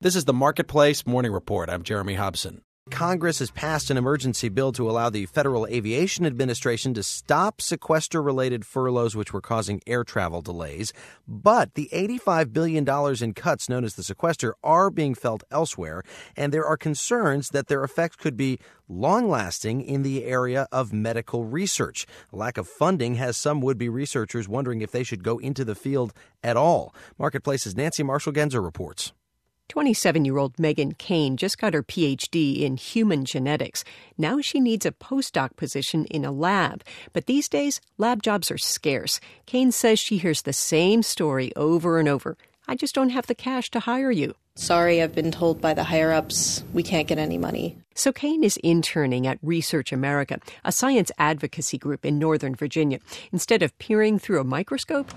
This is the Marketplace Morning Report. I'm Jeremy Hobson. Congress has passed an emergency bill to allow the Federal Aviation Administration to stop sequester-related furloughs which were causing air travel delays. But the $85 billion in cuts known as the sequester are being felt elsewhere, and there are concerns that their effects could be long-lasting in the area of medical research. A lack of funding has some would-be researchers wondering if they should go into the field at all. Marketplace's Nancy Marshall-Genzer reports. 27-year-old Megan Kane just got her Ph.D. in human genetics. Now she needs a postdoc position in a lab. But these days, lab jobs are scarce. Kane says she hears the same story over and over. I just don't have the cash to hire you. Sorry, I've been told by the higher-ups we can't get any money. So Kane is interning at Research America, a science advocacy group in Northern Virginia. Instead of peering through a microscope,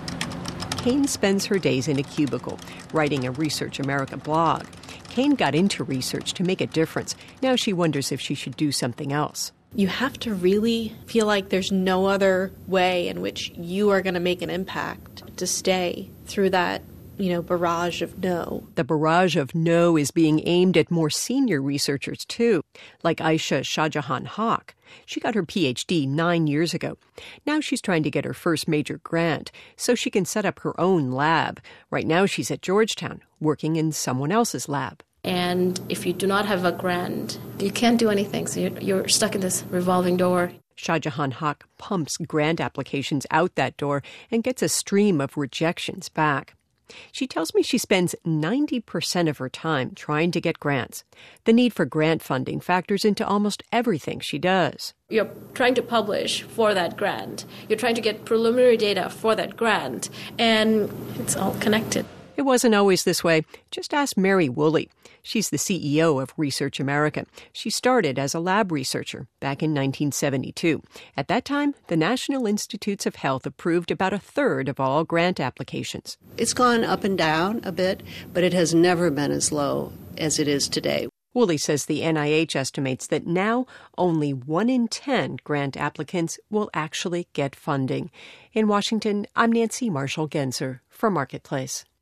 Kane spends her days in a cubicle, writing a Research America blog. Kane got into research to make a difference. Now she wonders if she should do something else. You have to really feel like there's no other way in which you are going to make an impact to stay through that, barrage of no. The barrage of no is being aimed at more senior researchers, too, like Aisha Shahjahan Haq. She got her Ph.D. 9 years ago. Now she's trying to get her first major grant so she can set up her own lab. Right now she's at Georgetown, working in someone else's lab. And if you do not have a grant, you can't do anything, so you're stuck in this revolving door. Shahjahan Haq pumps grant applications out that door and gets a stream of rejections back. She tells me she spends 90% of her time trying to get grants. The need for grant funding factors into almost everything she does. You're trying to publish for that grant. You're trying to get preliminary data for that grant. And it's all connected. It wasn't always this way. Just ask Mary Woolley. She's the CEO of Research America. She started as a lab researcher back in 1972. At that time, the National Institutes of Health approved about a third of all grant applications. It's gone up and down a bit, but it has never been as low as it is today. Woolley says the NIH estimates that now only 1 in 10 grant applicants will actually get funding. In Washington, I'm Nancy Marshall-Genzer for Marketplace.